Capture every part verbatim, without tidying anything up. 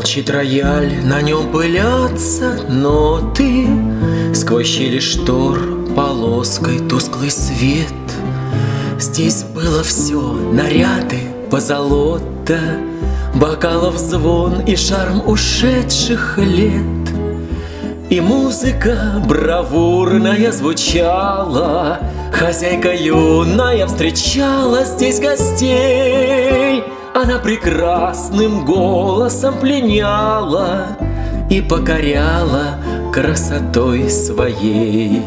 Молчит рояль, на нем пылятся ноты, сквозь щели штор полоской тусклый свет. Здесь было все: наряды, позолота, бокалов звон и шарм ушедших лет. И музыка бравурная звучала, хозяйка юная встречала здесь гостей. Она прекрасным голосом пленяла и покоряла красотой своей.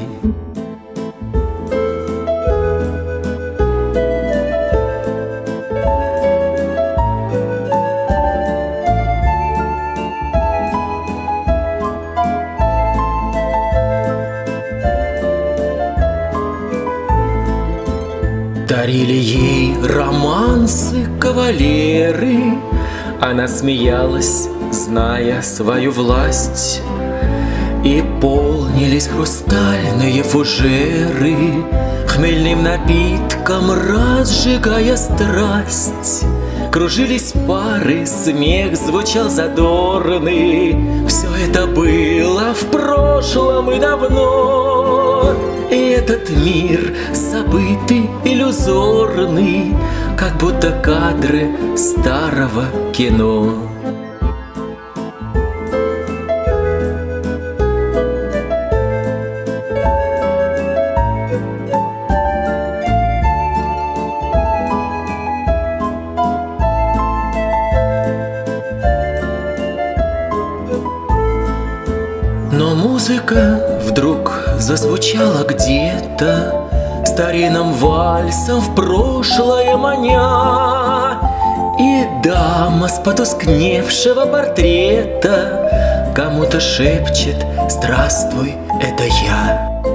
Дарили ей романсы кавалеры, она смеялась, зная свою власть. И полнились хрустальные фужеры хмельным напитком, разжигая страсть. Кружились пары, смех звучал задорный. Все это было в прошлом и давно. И этот мир забытый, иллюзорный, как будто кадры старого кино. Но музыка вдруг зазвучала где-то, старинным вальсом в прошлое маня. И дама с потускневшего портрета кому-то шепчет: «Здравствуй, это я».